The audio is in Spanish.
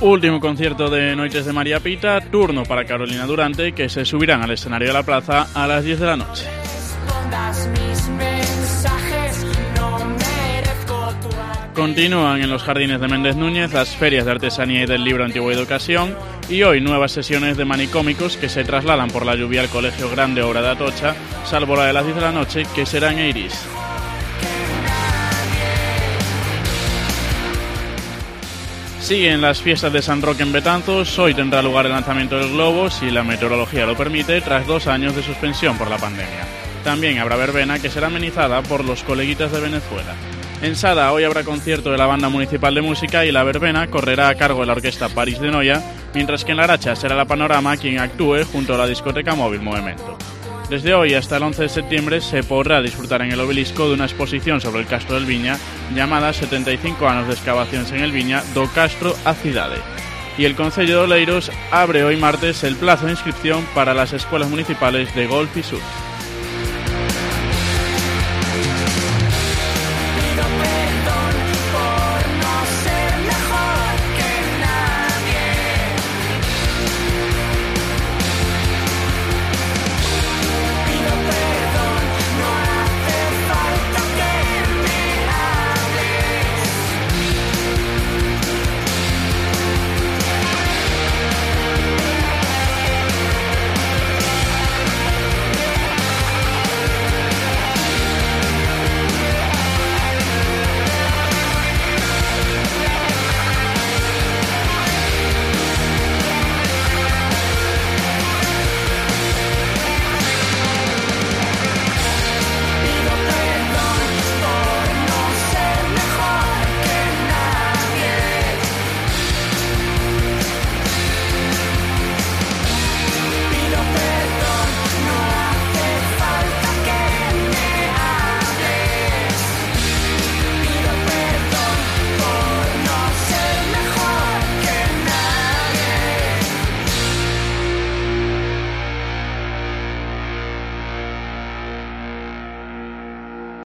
Último concierto de Noites de María Pita, turno para Carolina Durante, que se subirán al escenario de la plaza a las 10 de la noche. Continúan en los jardines de Méndez Núñez las ferias de artesanía y del libro Antiguo y de Ocasión, y hoy nuevas sesiones de manicómicos que se trasladan por la lluvia al Colegio Grande Obra de Atocha, salvo la de las 10 de la noche, que será en Eiris. Siguen las fiestas de San Roque en Betanzos. Hoy tendrá lugar el lanzamiento del globo, si la meteorología lo permite, tras 2 años de suspensión por la pandemia. También habrá verbena, que será amenizada por los coleguitas de Venezuela. En Sada hoy habrá concierto de la Banda Municipal de Música y la verbena correrá a cargo de la Orquesta París de Noia, mientras que en La Aracha será la Panorama quien actúe junto a la discoteca móvil Movimento. Desde hoy hasta el 11 de septiembre se podrá disfrutar en el Obelisco de una exposición sobre el Castro del Viña llamada 75 anos de excavacións en el Viña do Castro a Cidade. Y el Concello de Oleiros abre hoy martes el plazo de inscripción para las escuelas municipales de golf y surf.